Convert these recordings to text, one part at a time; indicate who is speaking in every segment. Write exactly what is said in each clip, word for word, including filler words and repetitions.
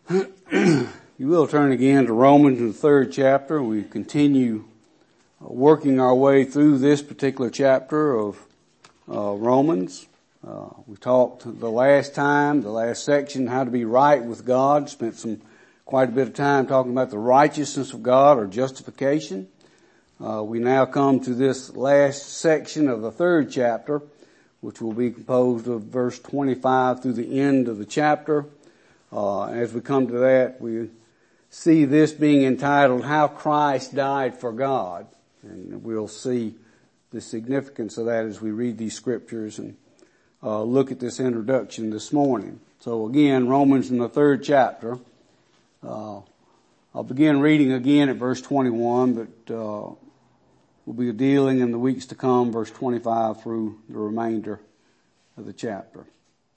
Speaker 1: You will turn again to Romans in the third chapter. We continue working our way through this particular chapter of uh, Romans. Uh, we talked the last time, the last section, how to be right with God. Spent some quite a bit of time talking about the righteousness of God or justification. Uh, we now come to this last section of the third chapter, which will be composed of verse twenty-five through the end of the chapter. Uh, as we come to that, we see this being entitled, How Christ Died for God. And we'll see the significance of that as we read these scriptures and uh, look at this introduction this morning. So again, Romans in the third chapter. Uh, I'll begin reading again at verse twenty-one, but uh, we'll be dealing in the weeks to come, verse twenty-five through the remainder of the chapter.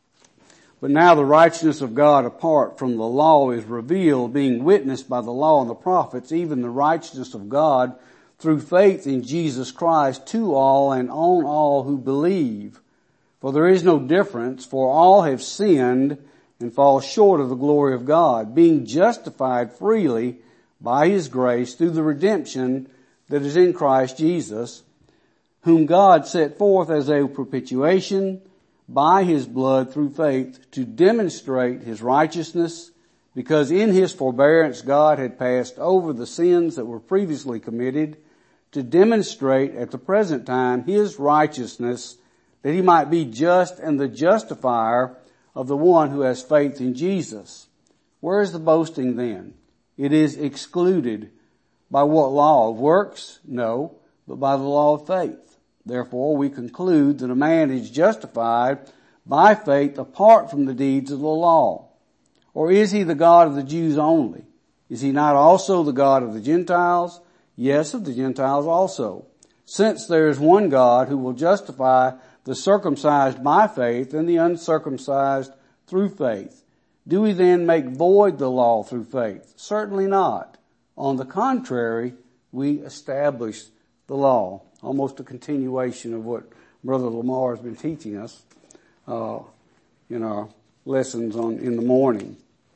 Speaker 1: But now the righteousness of God apart from the law is revealed, being witnessed by the law and the prophets, even the righteousness of God through faith in Jesus Christ to all and on all who believe. For there is no difference, for all have sinned and fall short of the glory of God, being justified freely by His grace through the redemption that is in Christ Jesus, whom God set forth as a propitiation by His blood through faith to demonstrate His righteousness, because in His forbearance God had passed over the sins that were previously committed, to demonstrate at the present time His righteousness, that He might be just and the justifier of the one who has faith in Jesus. Where is the boasting then? It is excluded. By what law? Of works? No, but by the law of faith. Therefore, we conclude that a man is justified by faith apart from the deeds of the law. Or is he the God of the Jews only? Is He not also the God of the Gentiles? Yes, of the Gentiles also. Since there is one God who will justify the circumcised by faith and the uncircumcised through faith. Do we then make void the law through faith? Certainly not. On the contrary, we establish the law. Almost a continuation of what Brother Lamar has been teaching us uh, in our lessons on in the morning.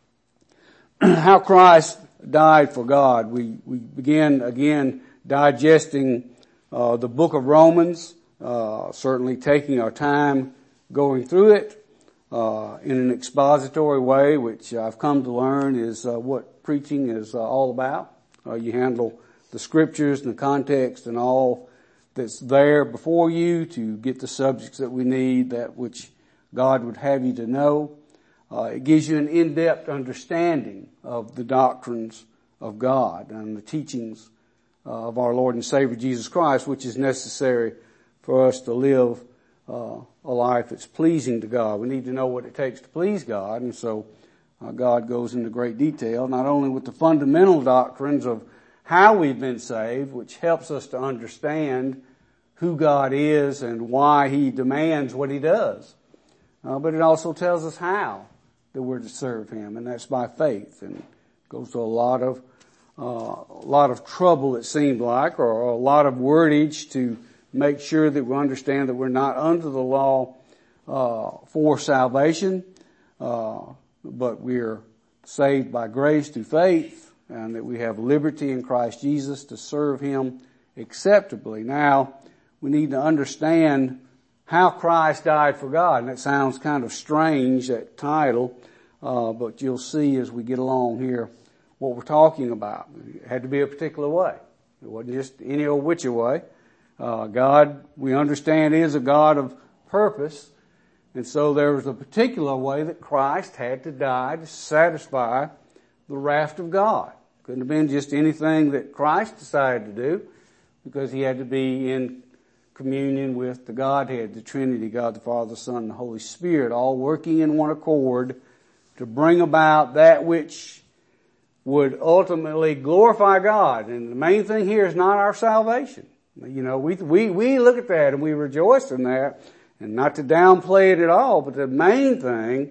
Speaker 1: How Christ died for God. We we began again digesting uh, the book of Romans, uh, certainly taking our time going through it uh, in an expository way, which I've come to learn is uh, what preaching is uh, all about. Uh, you handle the scriptures and the context and all that's there before you to get the subjects that we need, that which God would have you to know. Uh, it gives you an in-depth understanding of the doctrines of God and the teachings uh, of our Lord and Savior Jesus Christ, which is necessary for us to live uh, a life that's pleasing to God. We need to know what it takes to please God, and so uh, God goes into great detail, not only with the fundamental doctrines of how we've been saved, which helps us to understand who God is and why He demands what He does. Uh, but it also tells us how that we're to serve Him, and that's by faith. And it goes to a lot of, uh, a lot of trouble, it seemed like, or a lot of wordage to make sure that we understand that we're not under the law, uh, for salvation, uh, but we're saved by grace through faith, and that we have liberty in Christ Jesus to serve Him acceptably. Now, we need to understand how Christ died for God. And that sounds kind of strange, that title, uh, but you'll see as we get along here what we're talking about. It had to be a particular way. It wasn't just any old which way. Uh, God, we understand, is a God of purpose. And so there was a particular way that Christ had to die to satisfy the wrath of God. Couldn't have been just anything that Christ decided to do, because He had to be in communion with the Godhead, the Trinity, God the Father, the Son, and the Holy Spirit, all working in one accord to bring about that which would ultimately glorify God. And the main thing here is not our salvation. You know, we we we look at that and we rejoice in that, and not to downplay it at all, but the main thing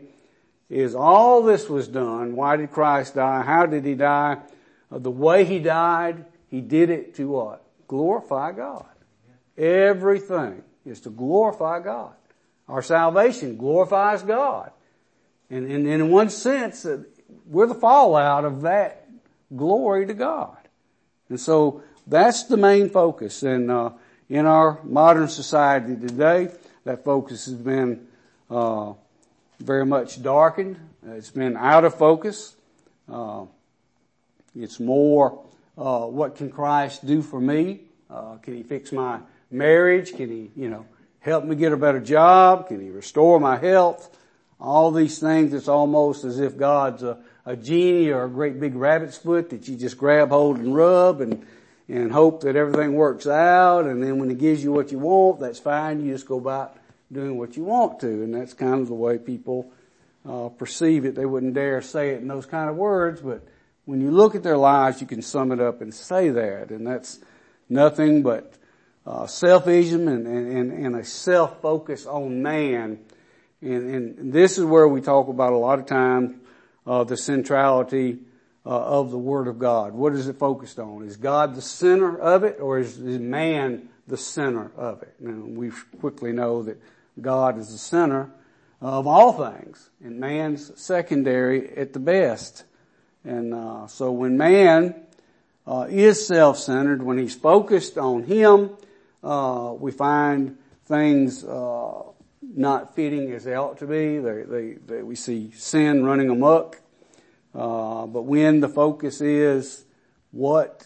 Speaker 1: is all this was done. Why did Christ die? How did He die? Uh, the way He died, He did it to what? Glorify God. Everything is to glorify God. Our salvation glorifies God. And, and, and in one sense, uh, we're the fallout of that glory to God. And so that's the main focus. And uh, in our modern society today, that focus has been uh, very much darkened. It's been out of focus. Uh, it's more, uh, what can Christ do for me? Uh, can He fix my marriage? Can He, you know, help me get a better job? Can He restore my health? All these things, it's almost as if God's a, a genie or a great big rabbit's foot that you just grab hold and rub and, and hope that everything works out. And then when He gives you what you want, that's fine. You just go about doing what you want to. And that's kind of the way people uh, perceive it. They wouldn't dare say it in those kind of words, but when you look at their lives, you can sum it up and say that. And that's nothing but uh, selfism and, and, and a self-focus on man. And, and this is where we talk about a lot of times uh, the centrality uh, of the Word of God. What is it focused on? Is God the center of it, or is, is man the center of it? Now, we quickly know that God is the center of all things, and man's secondary at the best. And uh, so when man uh, is self-centered, when he's focused on him, uh, we find things uh, not fitting as they ought to be. They, they, they, we see sin running amok. Uh, but when the focus is, what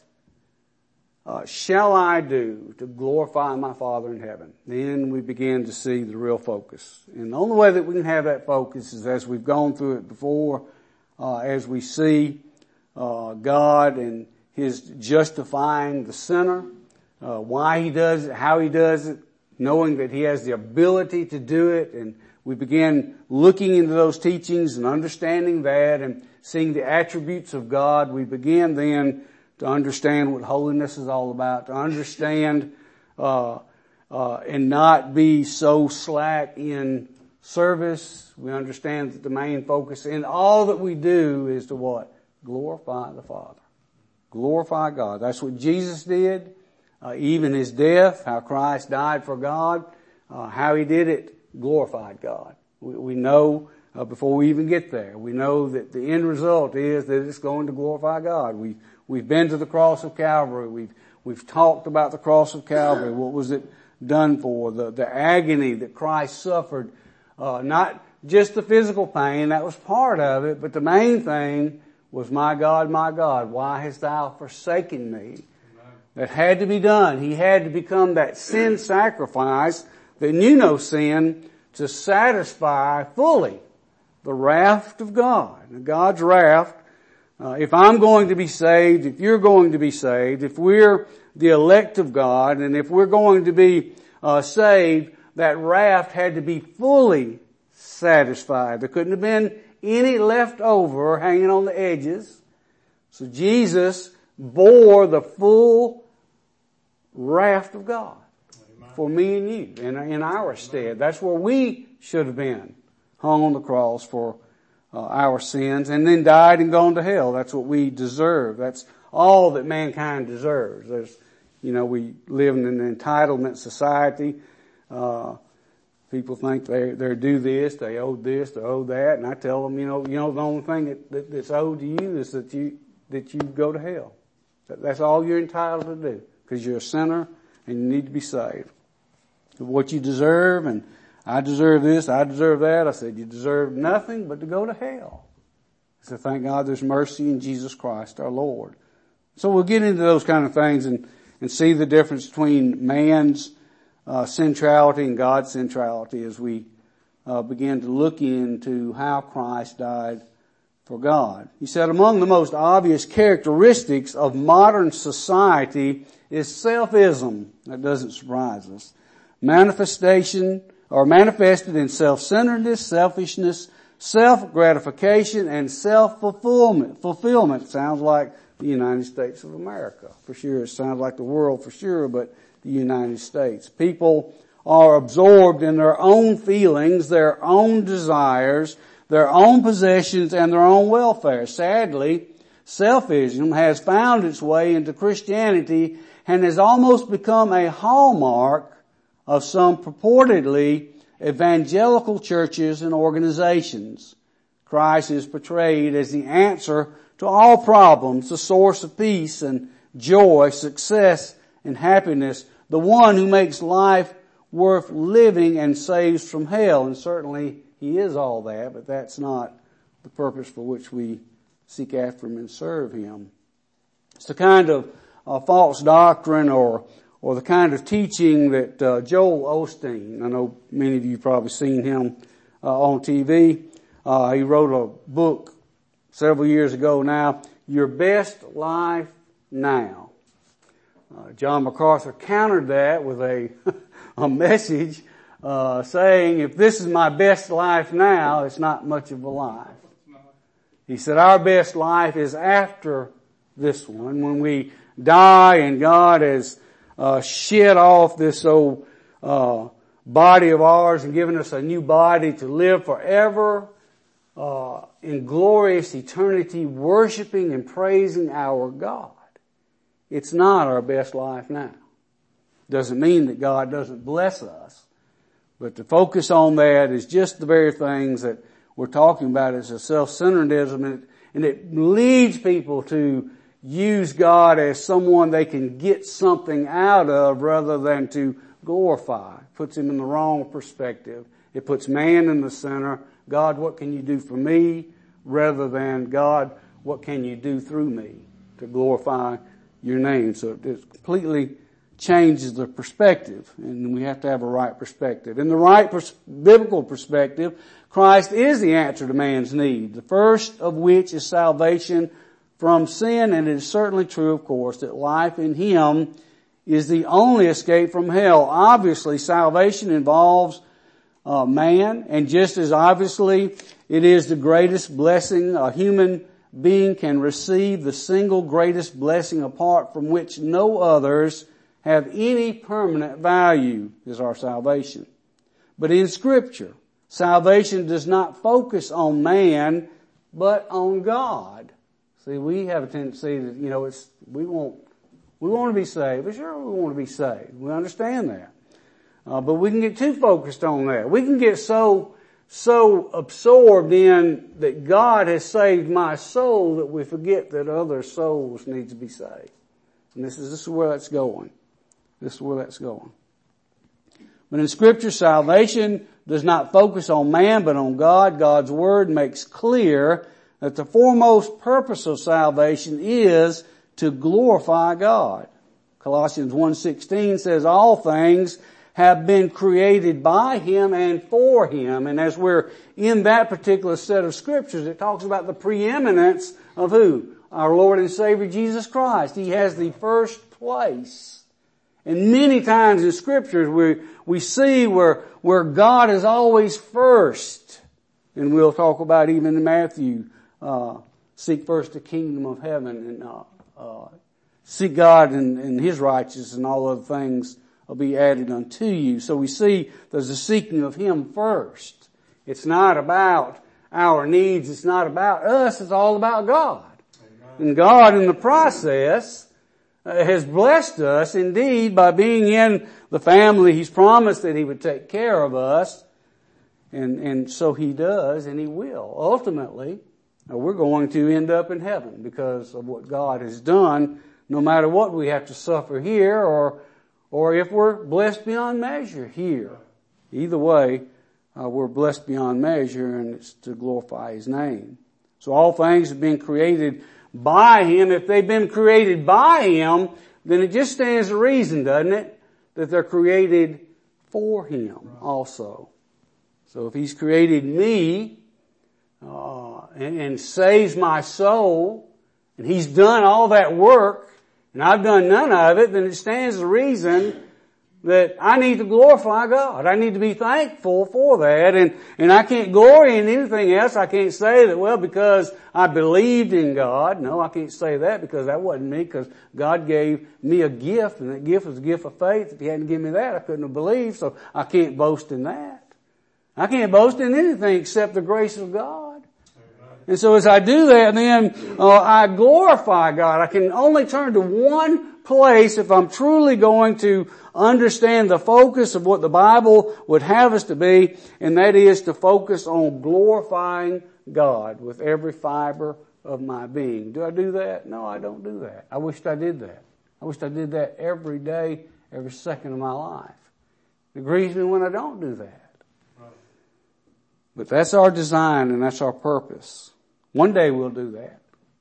Speaker 1: uh, shall I do to glorify my Father in heaven? Then we begin to see the real focus. And the only way that we can have that focus is as we've gone through it before, uh, as we see uh, God and His justifying the sinner, uh, why He does it, how He does it, knowing that He has the ability to do it, and we begin looking into those teachings and understanding that and seeing the attributes of God. We begin then to understand what holiness is all about, to understand uh, uh, and not be so slack in service. We understand that the main focus in all that we do is to what? Glorify the Father. Glorify God. That's what Jesus did. Uh, even His death, how Christ died for God, uh, how He did it, glorified God. We, we know uh, before we even get there, we know that the end result is that it's going to glorify God. We, we've been to the cross of Calvary. We've, we've talked about the cross of Calvary. What was it done for? The, the agony that Christ suffered, uh, not just the physical pain, that was part of it, but the main thing was, my God, my God, why hast thou forsaken me? That had to be done. He had to become that sin sacrifice that knew no sin to satisfy fully the wrath of God. God's wrath, uh, if I'm going to be saved, if you're going to be saved, if we're the elect of God, and if we're going to be uh, saved, that wrath had to be fully satisfied. There couldn't have been any left over hanging on the edges. So Jesus bore the full wrath of God for me and you in, in our stead. That's where we should have been, hung on the cross for uh, our sins, and then died and gone to hell. That's what we deserve. That's all that mankind deserves. There's, you know, we live in an entitlement society. Uh, people think they they're due this, they owe this, they owe that, and I tell them, you know, you know, the only thing that, that, that's owed to you is that you that you go to hell. That, that's all you're entitled to do, because you're a sinner and you need to be saved. What you deserve, and I deserve this, I deserve that. I said, you deserve nothing but to go to hell. So thank God there's mercy in Jesus Christ our Lord. So we'll get into those kind of things and, and see the difference between man's uh, centrality and God's centrality as we uh, begin to look into how Christ died for God. He said, among the most obvious characteristics of modern society is selfism. That doesn't surprise us. Manifestation or manifested in self-centeredness, selfishness, self-gratification, and self-fulfillment. Fulfillment sounds like the United States of America. For sure, it sounds like the world for sure, but the United States. People are absorbed in their own feelings, their own desires, their own possessions, and their own welfare. Sadly, selfism has found its way into Christianity and has almost become a hallmark of some purportedly evangelical churches and organizations. Christ is portrayed as the answer to all problems, the source of peace and joy, success and happiness, the one who makes life worth living and saves from hell. And certainly he is all that, but that's not the purpose for which we seek after him and serve him. It's the kind of uh, false doctrine or or the kind of teaching that uh, Joel Osteen, I know many of you probably seen him uh, on T V. Uh, he wrote a book several years ago now, Your Best Life Now. Uh, John MacArthur countered that with a, a message uh, saying, if this is my best life now, it's not much of a life. He said, our best life is after this one, when we die and God has uh, shed off this old uh, body of ours and given us a new body to live forever uh, in glorious eternity, worshiping and praising our God. It's not our best life now. Doesn't mean that God doesn't bless us, but to focus on that is just the very things that we're talking about as a self-centeredism, and it, and it leads people to use God as someone they can get something out of rather than to glorify. It puts him in the wrong perspective. It puts man in the center. God, what can you do for me? Rather than God, what can you do through me to glorify your name? So it completely changes the perspective, and we have to have a right perspective. In the right pers- biblical perspective, Christ is the answer to man's need, the first of which is salvation from sin, and it is certainly true, of course, that life in him is the only escape from hell. Obviously, salvation involves uh, man, and just as obviously it is the greatest blessing a human being can receive, the single greatest blessing apart from which no others have any permanent value is our salvation. But in Scripture, salvation does not focus on man, but on God. See, we have a tendency that, you know, it's, we want, we want to be saved. But sure, we want to be saved. We understand that. Uh, but we can get too focused on that. We can get so, so absorbed in that God has saved my soul that we forget that other souls need to be saved. And this is, this is where that's going. This is where that's going. But in Scripture, salvation does not focus on man, but on God. God's Word makes clear that the foremost purpose of salvation is to glorify God. Colossians one sixteen says, all things have been created by Him and for Him. And as we're in that particular set of Scriptures, it talks about the preeminence of who? Our Lord and Savior Jesus Christ. He has the first place. And many times in Scriptures we, we see where, where God is always first. And we'll talk about even in Matthew, uh, seek first the kingdom of heaven and, uh, uh, seek God and, and His righteousness, and all other things will be added unto you. So we see there's a seeking of Him first. It's not about our needs. It's not about us. It's all about God. Amen. And God in the process has blessed us indeed by being in the family. He's promised that He would take care of us. And, and so He does, and He will. Ultimately, we're going to end up in heaven because of what God has done, no matter what we have to suffer here or, or if we're blessed beyond measure here. Either way, uh, we're blessed beyond measure, and it's to glorify His name. So all things have been created by Him. If they've been created by Him, then it just stands to reason, doesn't it, that they're created for Him also. So if He's created me uh, and, and saves my soul, and He's done all that work, and I've done none of it, then it stands to reason that I need to glorify God. I need to be thankful for that. And, and I can't glory in anything else. I can't say that, well, because I believed in God. No, I can't say that because that wasn't me, because God gave me a gift, and that gift was a gift of faith. If He hadn't given me that, I couldn't have believed. So I can't boast in that. I can't boast in anything except the grace of God. And so as I do that, then uh, I glorify God. I can only turn to one place if I'm truly going to understand the focus of what the Bible would have us to be, and that is to focus on glorifying God with every fiber of my being. Do I do that? No, I don't do that. I wished I did that. I wished I did that every day, every second of my life. It grieves me when I don't do that. Right. But that's our design and that's our purpose. One day we'll do that.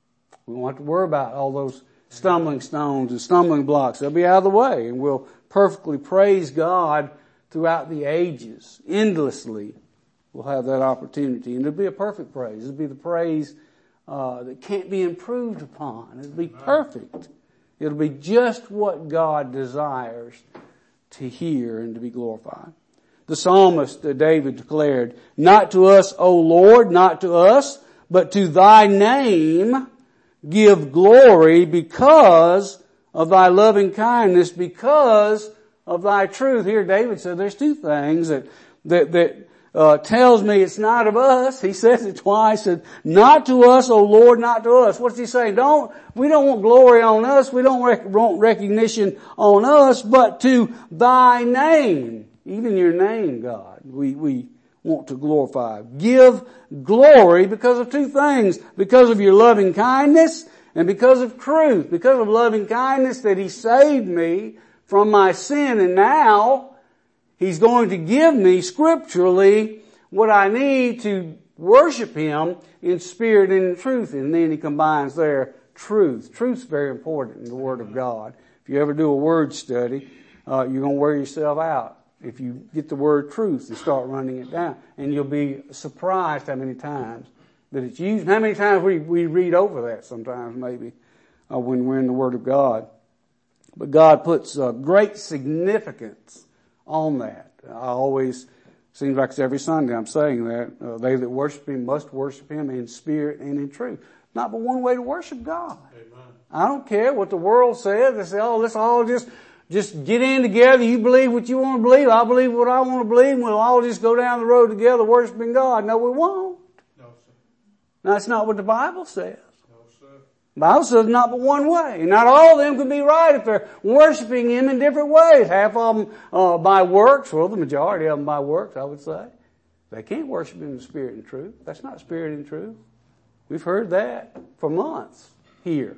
Speaker 1: We won't have to worry about all those stumbling stones and stumbling blocks. They'll be out of the way, and we'll perfectly praise God throughout the ages, endlessly. We'll have that opportunity, and it'll be a perfect praise. It'll be the praise uh, that can't be improved upon. It'll be perfect. It'll be just what God desires to hear and to be glorified. The psalmist uh, David declared, "Not to us, O Lord, not to us, but to thy name give glory because of thy loving kindness, because of thy truth." Here David said there's two things that, that, that, uh, tells me it's not of us. He says it twice, said, "Not to us, O Lord, not to us." What's he saying? Don't, we don't want glory on us. We don't rec- want recognition on us, but to thy name. Even your name, God. We, we want to glorify. Give glory because of two things. Because of your loving kindness and because of truth. Because of loving kindness that he saved me from my sin, and now he's going to give me scripturally what I need to worship him in spirit and in truth. And then he combines there truth. Truth's very important in the Word of God. If you ever do a word study, uh, you're going to wear yourself out if you get the word truth and start running it down. And you'll be surprised how many times that it's used. How many times we, we read over that sometimes maybe uh, when we're in the Word of God. But God puts uh, great significance on that. I always, seems like it's every Sunday I'm saying that. Uh, they that worship him must worship him in spirit and in truth. Not but one way to worship God. Amen. I don't care what the world says. They say, oh, let's all just Just get in together. You believe what you want to believe. I believe what I want to believe. And we'll all just go down the road together worshiping God. No, we won't. No, sir. That's not what the Bible says. No, sir. The Bible says not but one way. And not all of them can be right if they're worshiping him in different ways. Half of them uh, by works. Well, the majority of them by works, I would say. They can't worship him in spirit and truth. That's not spirit and truth. We've heard that for months here.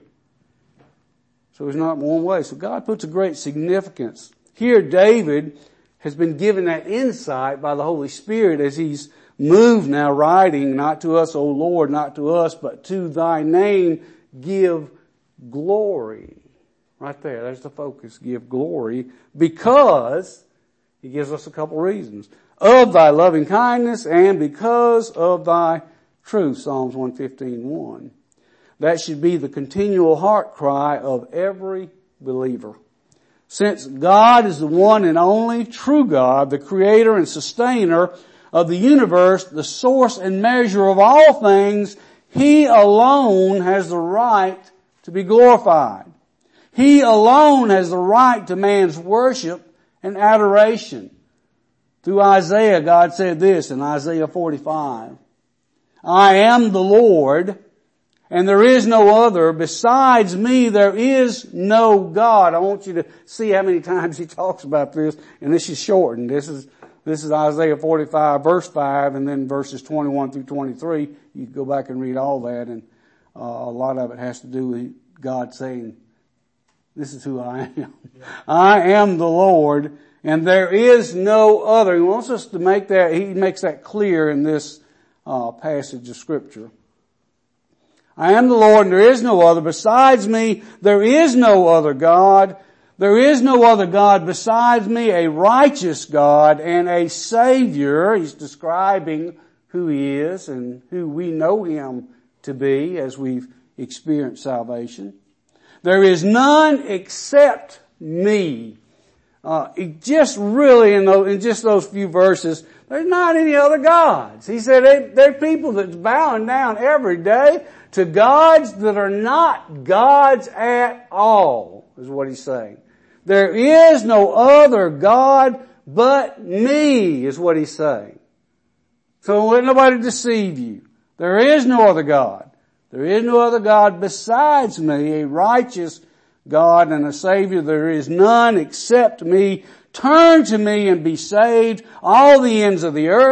Speaker 1: So it's not one way. So God puts a great significance. Here David has been given that insight by the Holy Spirit as he's moved now writing, "Not to us, O Lord, not to us, but to thy name give glory." Right there, there's the focus. Give glory because he gives us a couple reasons. Of thy loving kindness and because of thy truth. Psalms one fifteen one. That should be the continual heart cry of every believer. Since God is the one and only true God, the creator and sustainer of the universe, the source and measure of all things, he alone has the right to be glorified. He alone has the right to man's worship and adoration. Through Isaiah, God said this in Isaiah forty-five. "I am the Lord, and there is no other. Besides me, there is no God." I want you to see how many times he talks about this, and this is shortened. This is, this is Isaiah forty-five verse five, and then verses twenty-one through twenty-three. You can go back and read all that, and uh, a lot of it has to do with God saying, this is who I am. Yeah. I am the Lord, and there is no other. He wants us to make that, he makes that clear in this uh, passage of Scripture. I am the Lord and there is no other. Besides me, there is no other God. There is no other God besides me, a righteous God and a Savior. He's describing who he is and who we know him to be as we've experienced salvation. There is none except me. Uh, just really in, those, in just those few verses, there's not any other gods. He said they, they're people that's bowing down every day to gods that are not gods at all, is what he's saying. There is no other God but me, is what he's saying. So don't let nobody deceive you. There is no other God. There is no other God besides me, a righteous God and a Savior. There is none except me. Turn to me and be saved, all the ends of the earth,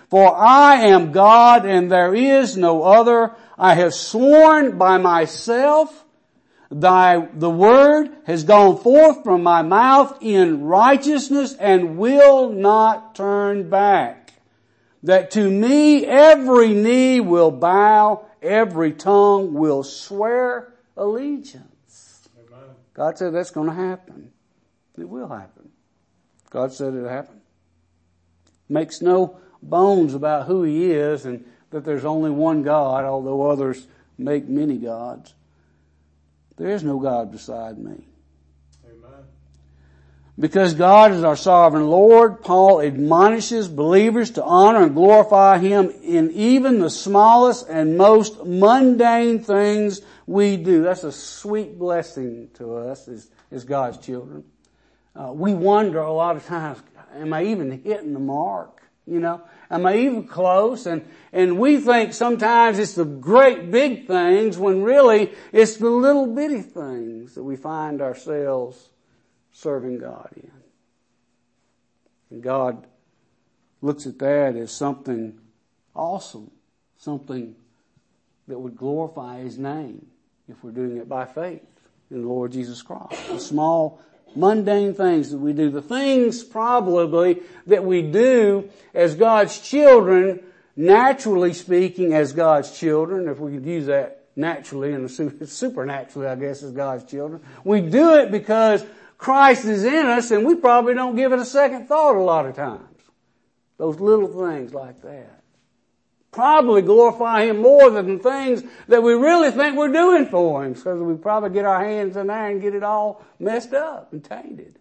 Speaker 1: For I am God and there is no other. I have sworn by myself, Thy, the word has gone forth from my mouth in righteousness and will not turn back. That to me every knee will bow, every tongue will swear allegiance. Amen. God said that's going to happen. It will happen. God said it'll happen. Makes no bones about who He is and that there's only one God, although others make many gods. There is no God beside me. Amen. Because God is our sovereign Lord, Paul admonishes believers to honor and glorify Him in even the smallest and most mundane things we do. That's a sweet blessing to us as, as God's children. Uh, we wonder a lot of times, am I even hitting the mark? You know, am I even close? And, and we think sometimes it's the great big things when really it's the little bitty things that we find ourselves serving God in. And God looks at that as something awesome, something that would glorify His name if we're doing it by faith in the Lord Jesus Christ. The small mundane things that we do, the things probably that we do as God's children, naturally speaking as God's children, if we could use that naturally and supernaturally, I guess, as God's children. We do it because Christ is in us and we probably don't give it a second thought a lot of times. Those little things like that probably glorify Him more than the things that we really think we're doing for Him, because we probably get our hands in there and get it all messed up and tainted.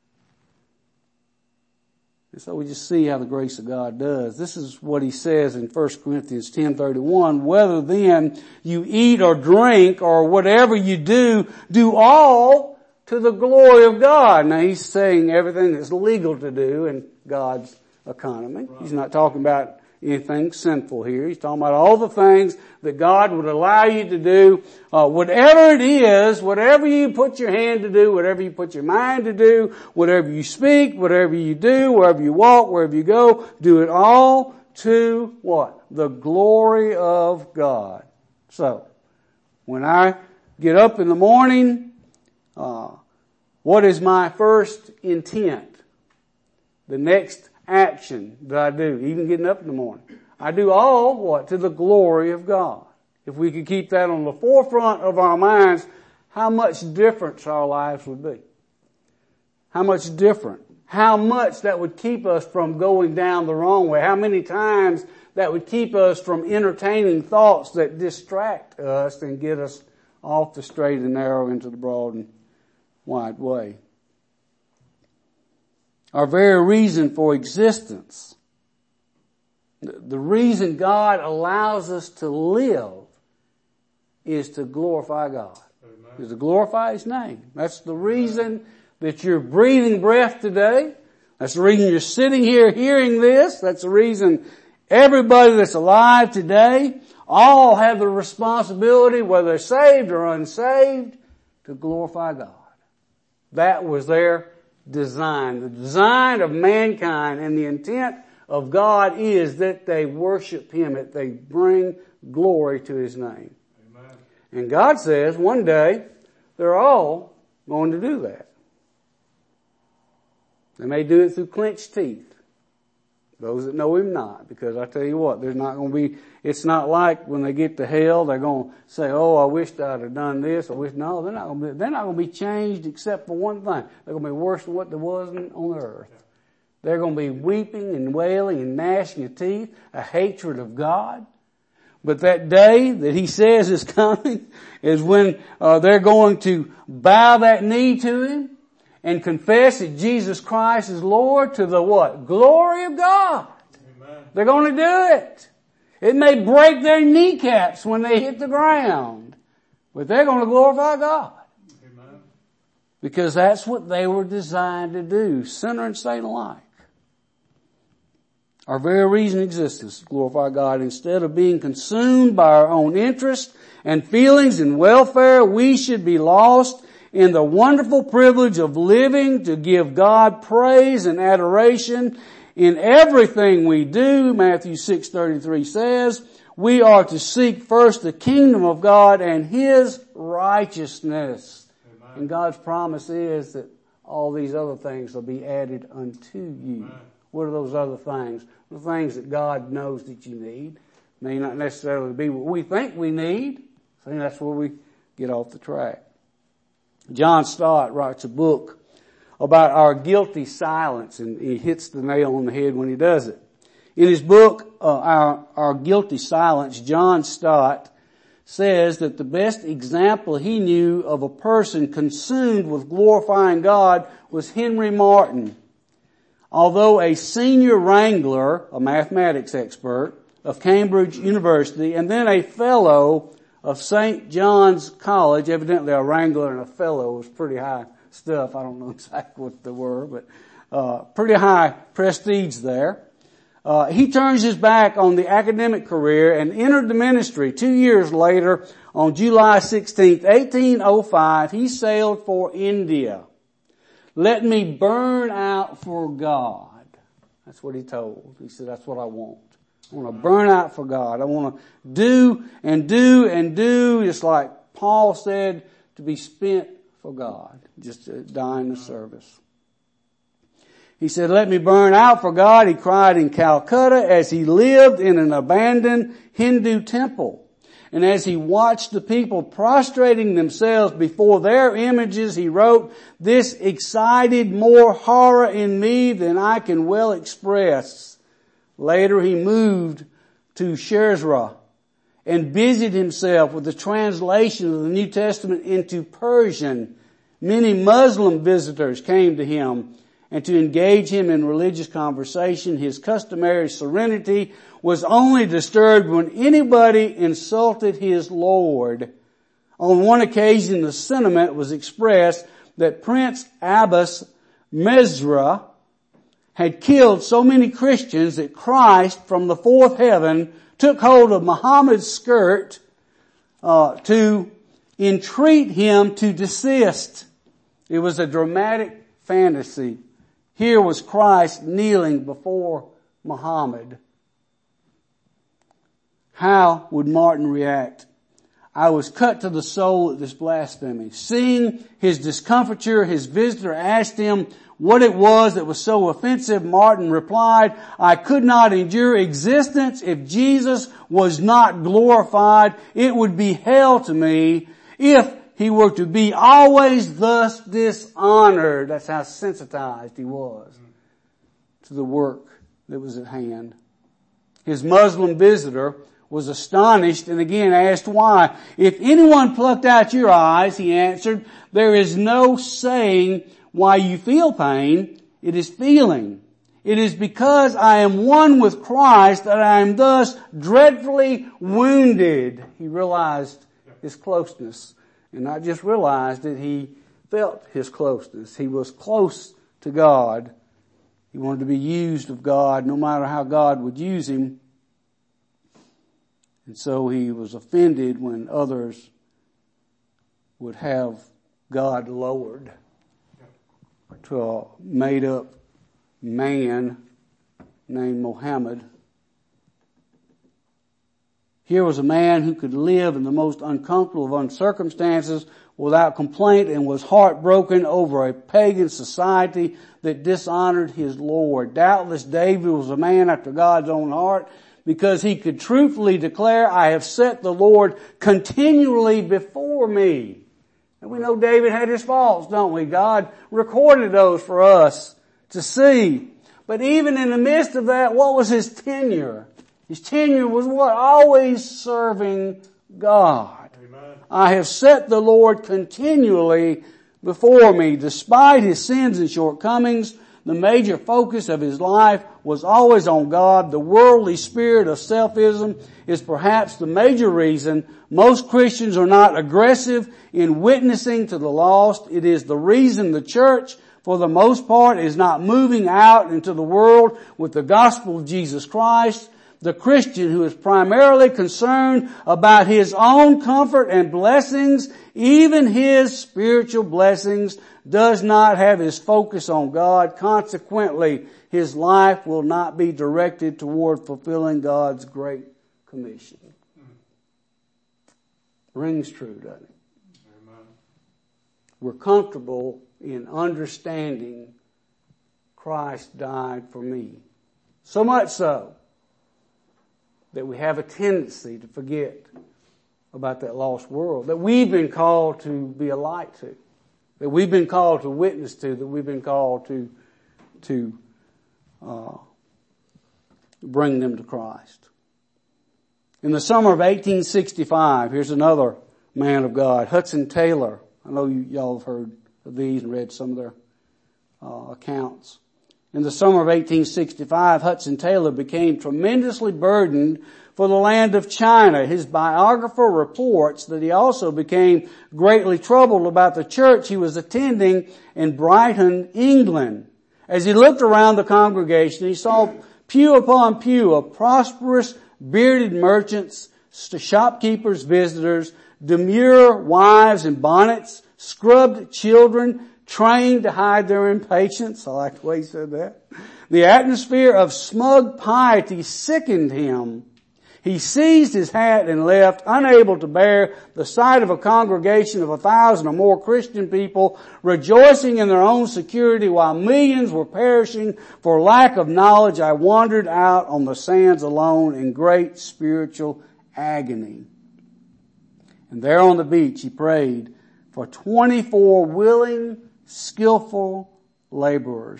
Speaker 1: And so we just see how the grace of God does. This is what He says in First Corinthians ten thirty-one, whether then you eat or drink or whatever you do, do all to the glory of God. Now He's saying everything that's legal to do in God's economy. Right. He's not talking about anything sinful here. He's talking about all the things that God would allow you to do. Uh, whatever it is, whatever you put your hand to do, whatever you put your mind to do, whatever you speak, whatever you do, wherever you walk, wherever you go, do it all to what? The glory of God. So, when I get up in the morning, uh, what is my first intent? The next action that I do, even getting up in the morning. I do all, what? To the glory of God. If we could keep that on the forefront of our minds, how much difference our lives would be. How much different. How much that would keep us from going down the wrong way. How many times that would keep us from entertaining thoughts that distract us and get us off the straight and narrow into the broad and wide way. Our very reason for existence, the reason God allows us to live, is to glorify God. Amen. Is to glorify His name. That's the reason that you're breathing breath today. That's the reason you're sitting here hearing this. That's the reason everybody that's alive today, all have the responsibility, whether they're saved or unsaved, to glorify God. That was their design. The design of mankind and the intent of God is that they worship Him, that they bring glory to His name. Amen. And God says one day they're all going to do that. They may do it through clenched teeth. Those that know Him not, because I tell you what, there's not going to be, it's not like when they get to hell, they're going to say, oh, I wished I'd have done this, I wish, no, they're not going to be, they're not going to be changed except for one thing. They're going to be worse than what there was on the earth. They're going to be weeping and wailing and gnashing of teeth, a hatred of God. But that day that He says is coming is when uh, they're going to bow that knee to Him and confess that Jesus Christ is Lord to the what? Glory of God. Amen. They're going to do it. It may break their kneecaps when they hit the ground, but they're going to glorify God. Amen. Because that's what they were designed to do, sinner and saint alike. Our very reason of existence is to glorify God. Instead of being consumed by our own interests and feelings and welfare, we should be lost in the wonderful privilege of living to give God praise and adoration In everything we do, Matthew six thirty-three says, we are to seek first the kingdom of God and His righteousness. Amen. And God's promise is that all these other things will be added unto you. Amen. What are those other things? The things that God knows that you need. May not necessarily be what we think we need. I think that's where we get off the track. John Stott writes a book about our guilty silence, and he hits the nail on the head when he does it. In his book, uh, our, our Guilty Silence, John Stott says that the best example he knew of a person consumed with glorifying God was Henry Martyn. Although a senior wrangler, a mathematics expert of Cambridge University, and then a fellow of Saint John's College, evidently a wrangler and a fellow was pretty high stuff. I don't know exactly what they were, but uh pretty high prestige there. Uh, he turns his back on the academic career and entered the ministry. Two years later, on July sixteenth, eighteen oh five, he sailed for India. Let me burn out for God. That's what he told. He said, that's what I want. I want to burn out for God. I want to do and do and do, just like Paul said, to be spent for God, just to die in the service. He said, let me burn out for God, he cried in Calcutta as he lived in an abandoned Hindu temple. And as he watched the people prostrating themselves before their images, he wrote, this excited more horror in me than I can well express. Later he moved to Sherezra and busied himself with the translation of the New Testament into Persian. Many Muslim visitors came to him, and to engage him in religious conversation, his customary serenity was only disturbed when anybody insulted his Lord. On one occasion, the sentiment was expressed that Prince Abbas Mesra had killed so many Christians that Christ from the fourth heaven took hold of Muhammad's skirt uh, to entreat him to desist. It was a dramatic fantasy. Here was Christ kneeling before Muhammad. How would Martyn react? I was cut to the soul at this blasphemy. Seeing his discomfiture, his visitor asked him what it was that was so offensive. Martyn replied, I could not endure existence if Jesus was not glorified. It would be hell to me if he were to be always thus dishonored. That's how sensitized he was to the work that was at hand. His Muslim visitor was astonished and again asked why. If anyone plucked out your eyes, he answered, there is no saying why you feel pain. It is feeling. It is because I am one with Christ that I am thus dreadfully wounded. He realized his closeness. And not just realized it, he felt his closeness. He was close to God. He wanted to be used of God no matter how God would use him. And so he was offended when others would have God lowered to a made up man named Muhammad. Here was a man who could live in the most uncomfortable of circumstances without complaint and was heartbroken over a pagan society that dishonored his Lord. Doubtless David was a man after God's own heart because he could truthfully declare, I have set the Lord continually before me. And we know David had his faults, don't we? God recorded those for us to see. But even in the midst of that, what was his tenure? His tenure was what? Always serving God. Amen. I have set the Lord continually before me. Despite his sins and shortcomings, the major focus of his life was always on God. The worldly spirit of selfism is perhaps the major reason most Christians are not aggressive in witnessing to the lost. It is the reason the church, for the most part, is not moving out into the world with the gospel of Jesus Christ. The Christian who is primarily concerned about his own comfort and blessings, even his spiritual blessings, does not have his focus on God. Consequently, his life will not be directed toward fulfilling God's great commission. Rings true, doesn't it? Amen. We're comfortable in understanding Christ died for me. So much so that we have a tendency to forget about that lost world that we've been called to be a light to, that we've been called to witness to, that we've been called to, to uh, bring them to Christ. In the summer of eighteen sixty-five, here's another man of God, Hudson Taylor. I know you, y'all have heard of these and read some of their uh, accounts. In the summer of eighteen sixty-five, Hudson Taylor became tremendously burdened for the land of China. His biographer reports that he also became greatly troubled about the church he was attending in Brighton, England. As he looked around the congregation, he saw pew upon pew of prosperous, bearded merchants, shopkeepers, visitors, demure wives in bonnets, scrubbed children, trained to hide their impatience. I like the way he said that. The atmosphere of smug piety sickened him. He seized his hat and left, unable to bear the sight of a congregation of a thousand or more Christian people rejoicing in their own security while millions were perishing for lack of knowledge. I wandered out on the sands alone in great spiritual agony. And there on the beach he prayed for twenty-four willing, skillful laborers.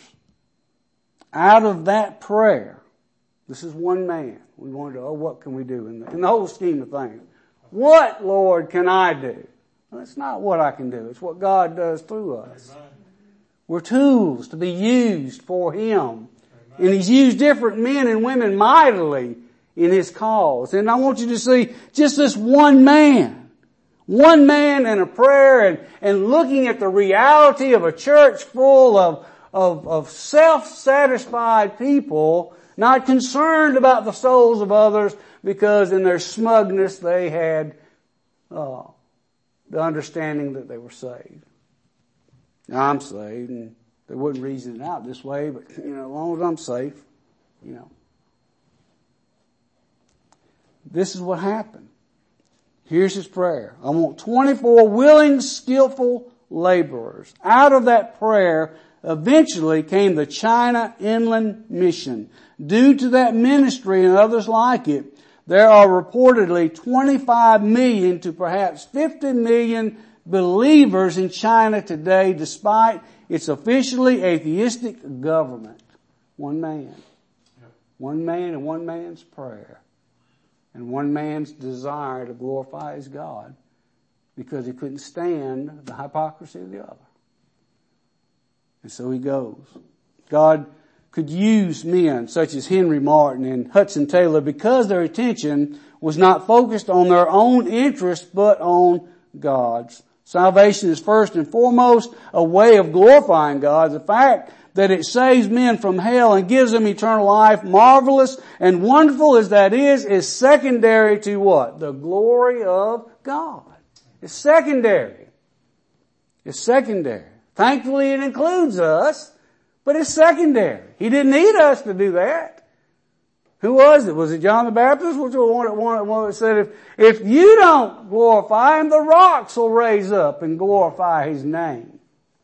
Speaker 1: Out of that prayer, this is one man. We wonder, oh, what can we do in the, in the whole scheme of things? What, Lord, can I do? Well, it's not what I can do. It's what God does through us. Amen. We're tools to be used for Him. Amen. And He's used different men and women mightily in His cause. And I want you to see just this one man. One man in a prayer and, and looking at the reality of a church full of, of, of self-satisfied people, not concerned about the souls of others because in their smugness they had uh, the understanding that they were saved. Now I'm saved, and they wouldn't reason it out this way, but you know, as long as I'm safe, you know. This is what happened. Here's his prayer. I want twenty-four willing, skillful laborers. Out of that prayer eventually came the China Inland Mission. Due to that ministry and others like it, there are reportedly twenty-five million to perhaps fifty million believers in China today, despite its officially atheistic government. One man. One man and one man's prayer. And one man's desire to glorify his God because he couldn't stand the hypocrisy of the other. And so he goes. God could use men such as Henry Martin and Hudson Taylor because their attention was not focused on their own interests but on God's. Salvation is first and foremost a way of glorifying God. The fact that it saves men from hell and gives them eternal life, marvelous and wonderful as that is, is secondary to what? The glory of God. It's secondary. It's secondary. Thankfully it includes us, but it's secondary. He didn't need us to do that. Who was it? Was it John the Baptist? Which one that one, one that said, if, if you don't glorify Him, the rocks will raise up and glorify His name.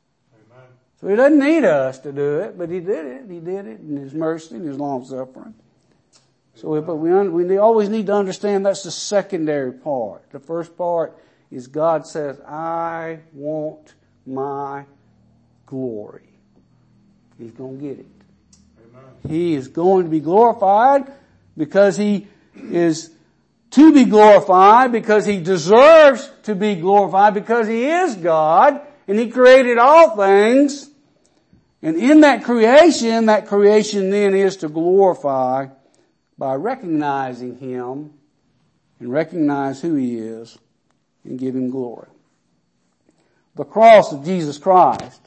Speaker 1: So He doesn't need us to do it, but He did it. He did it in His mercy and His long suffering. So, but we, we always need to understand that's the secondary part. The first part is God says, I want my glory. He's going to get it. Amen. He is going to be glorified because He is to be glorified, because He deserves to be glorified, because He is God and He created all things. And in that creation, that creation then is to glorify by recognizing Him and recognize who He is and give Him glory. The cross of Jesus Christ.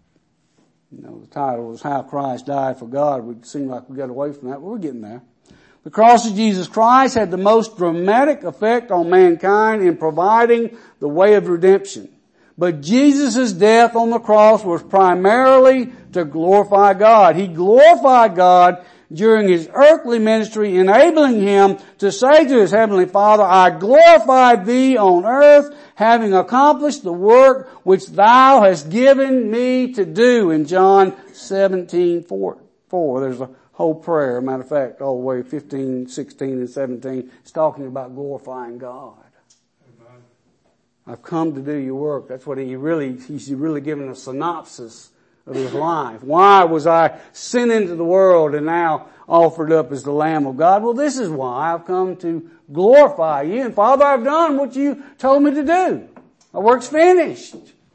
Speaker 1: You know, the title was How Christ Died for God. It seemed like we got away from that, but we're getting there. The cross of Jesus Christ had the most dramatic effect on mankind in providing the way of redemption. But Jesus' death on the cross was primarily to glorify God. He glorified God during His earthly ministry, enabling Him to say to His Heavenly Father, I glorify Thee on earth, having accomplished the work which Thou hast given me to do. In John seventeen four, there's a whole prayer. Matter of fact, all the way fifteen, sixteen, and seventeen, it's talking about glorifying God. Amen. I've come to do your work. That's what he really, he's really giving a synopsis of his life. Why was I sent into the world and now offered up as the Lamb of God? Well, this is why I've come to glorify you. And Father, I've done what you told me to do. My work's finished.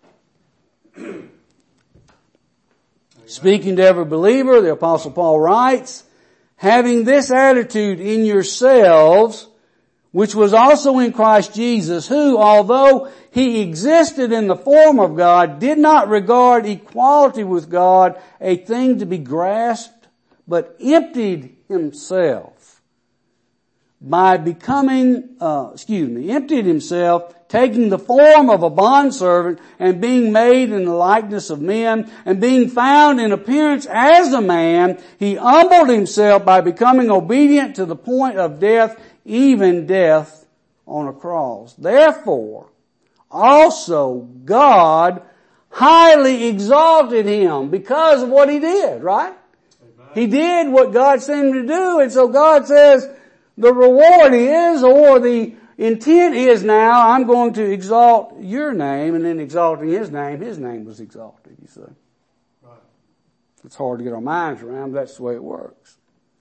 Speaker 1: Speaking to every believer, the Apostle Paul writes, having this attitude in yourselves, which was also in Christ Jesus, who, although He existed in the form of God, did not regard equality with God a thing to be grasped, but emptied Himself by becoming, uh, excuse me, emptied Himself, taking the form of a bondservant and being made in the likeness of men, and being found in appearance as a man, He humbled Himself by becoming obedient to the point of death, even death on a cross. Therefore, also God highly exalted Him because of what He did, right? Amen. He did what God sent Him to do, and so God says the reward is, or the intent is now, I'm going to exalt your name, and then exalting His name, His name was exalted, you see. Right. It's hard to get our minds around, but that's the way it works.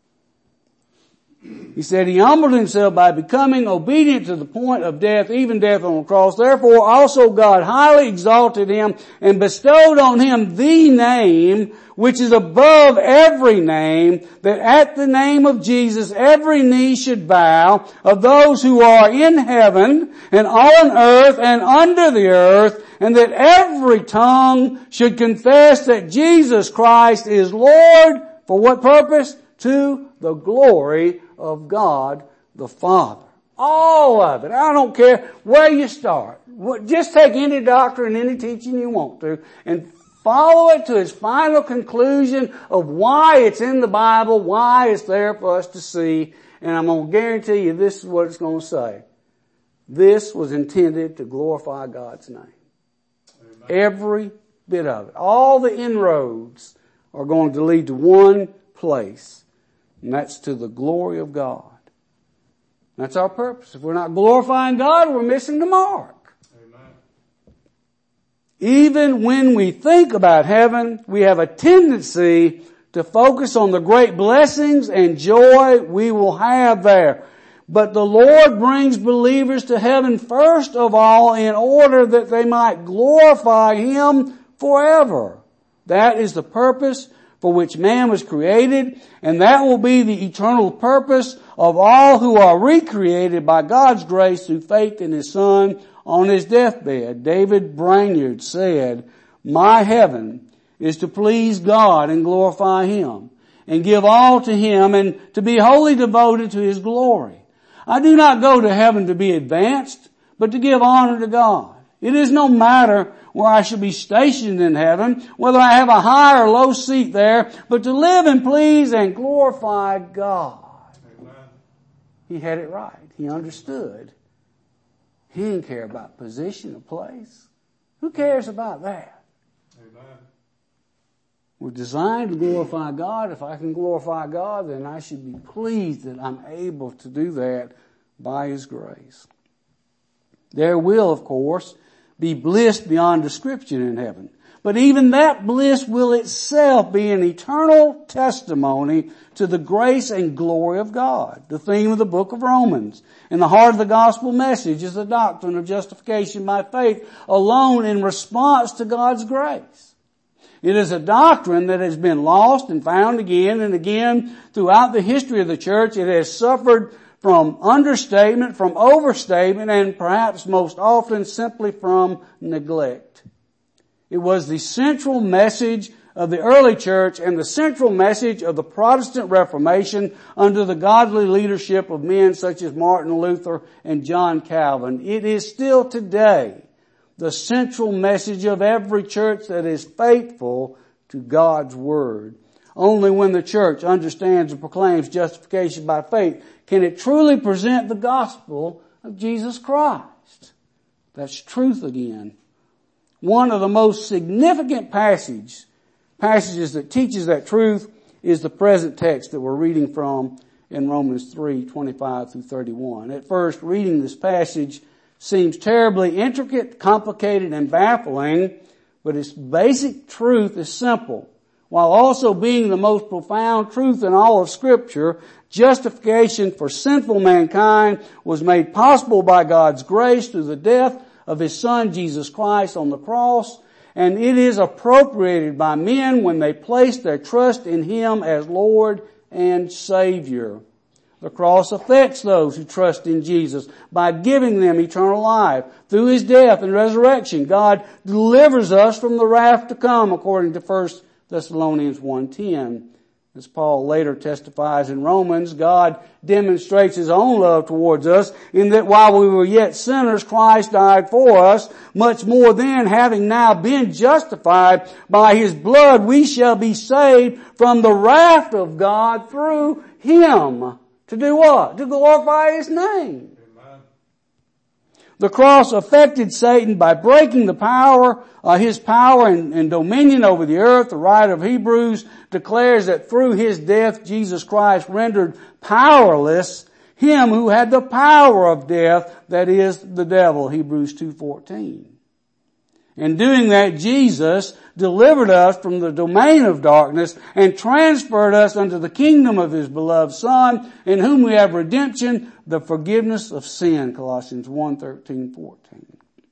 Speaker 1: He said He humbled Himself by becoming obedient to the point of death, even death on the cross. Therefore also God highly exalted Him and bestowed on Him the name which is above every name, that at the name of Jesus every knee should bow, of those who are in heaven and on earth and under the earth, and that every tongue should confess that Jesus Christ is Lord. For what purpose? To the glory of God the Father. All of it. I don't care where you start. Just take any doctrine, any teaching you want to, and follow it to its final conclusion of why it's in the Bible, why it's there for us to see, and I'm going to guarantee you this is what it's going to say. This was intended to glorify God's name. Amen. Every bit of it. All the inroads are going to lead to one place, and that's to the glory of God. That's our purpose. If we're not glorifying God, we're missing the mark. Even when we think about heaven, we have a tendency to focus on the great blessings and joy we will have there. But the Lord brings believers to heaven first of all in order that they might glorify Him forever. That is the purpose for which man was created, and that will be the eternal purpose of all who are recreated by God's grace through faith in His Son. On his deathbed, David Brainerd said, my heaven is to please God and glorify Him, and give all to Him, and to be wholly devoted to His glory. I do not go to heaven to be advanced, but to give honor to God. It is no matter where I shall be stationed in heaven, whether I have a high or low seat there, but to live and please and glorify God. Amen. He had it right. He understood. He didn't care about position or place. Who cares about that? Amen. We're designed to glorify God. If I can glorify God, then I should be pleased that I'm able to do that by His grace. There will, of course, be bliss beyond description in heaven. But even that bliss will itself be an eternal testimony to the grace and glory of God. The theme of the book of Romans and the heart of the gospel message is the doctrine of justification by faith alone in response to God's grace. It is a doctrine that has been lost and found again and again throughout the history of the church. It has suffered from understatement, from overstatement, and perhaps most often simply from neglect. It was the central message of the early church and the central message of the Protestant Reformation under the godly leadership of men such as Martin Luther and John Calvin. It is still today the central message of every church that is faithful to God's Word. Only when the church understands and proclaims justification by faith can it truly present the gospel of Jesus Christ. That's truth again. One of the most significant passages, passages that teaches that truth is the present text that we're reading from in Romans three, twenty-five through thirty-one. At first, reading this passage seems terribly intricate, complicated, and baffling, but its basic truth is simple. While also being the most profound truth in all of Scripture, justification for sinful mankind was made possible by God's grace through the death of His Son, Jesus Christ, on the cross, and it is appropriated by men when they place their trust in Him as Lord and Savior. The cross affects those who trust in Jesus by giving them eternal life. Through His death and resurrection, God delivers us from the wrath to come, according to First Thessalonians one ten. As Paul later testifies in Romans, God demonstrates His own love towards us in that while we were yet sinners, Christ died for us. Much more then, having now been justified by His blood, we shall be saved from the wrath of God through Him. To do what? To glorify His name. The cross affected Satan by breaking the power, uh, his power and, and dominion over the earth. The writer of Hebrews declares that through His death, Jesus Christ rendered powerless him who had the power of death, that is, the devil, Hebrews two fourteen. In doing that, Jesus delivered us from the domain of darkness and transferred us unto the kingdom of His beloved Son, in whom we have redemption, the forgiveness of sin, Colossians one thirteen fourteen.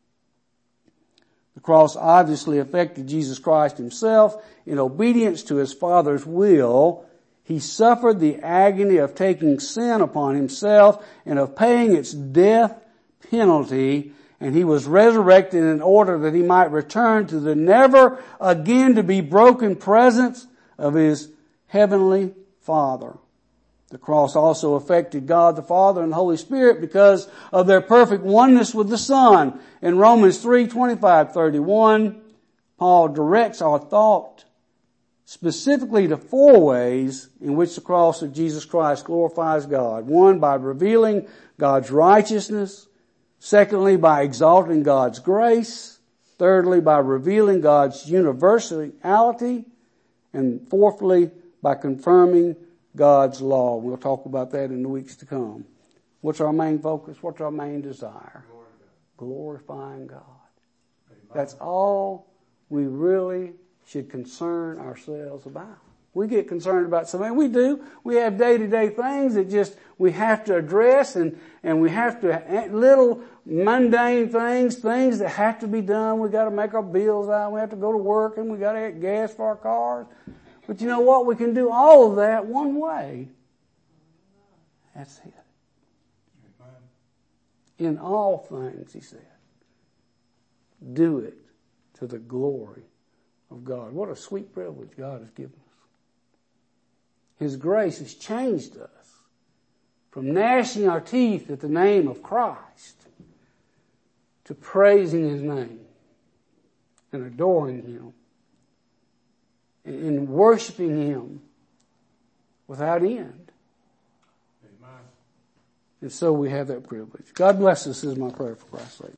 Speaker 1: The cross obviously affected Jesus Christ Himself. In obedience to His Father's will, He suffered the agony of taking sin upon Himself and of paying its death penalty, and He was resurrected in order that He might return to the never again to be broken presence of His heavenly Father. The cross also affected God the Father and the Holy Spirit because of their perfect oneness with the Son. In Romans three, twenty-five, thirty-one, Paul directs our thought specifically to four ways in which the cross of Jesus Christ glorifies God. One, by revealing God's righteousness. Secondly, by exalting God's grace. Thirdly, by revealing God's universality. And fourthly, by confirming God's law. We'll talk about that in the weeks to come. What's our main focus? What's our main desire? Glorifying God. That's all we really should concern ourselves about. We get concerned about something. We do. We have day-to-day things that just we have to address, and, and we have to, little mundane things, things that have to be done. We got to make our bills out. We have to go to work, and we got to get gas for our cars. But you know what? We can do all of that one way. That's it. In all things, He said, do it to the glory of God. What a sweet privilege God has given us. His grace has changed us from gnashing our teeth at the name of Christ to praising His name and adoring Him and worshiping Him without end. Amen. And so we have that privilege. God bless us is my prayer for Christ's sake.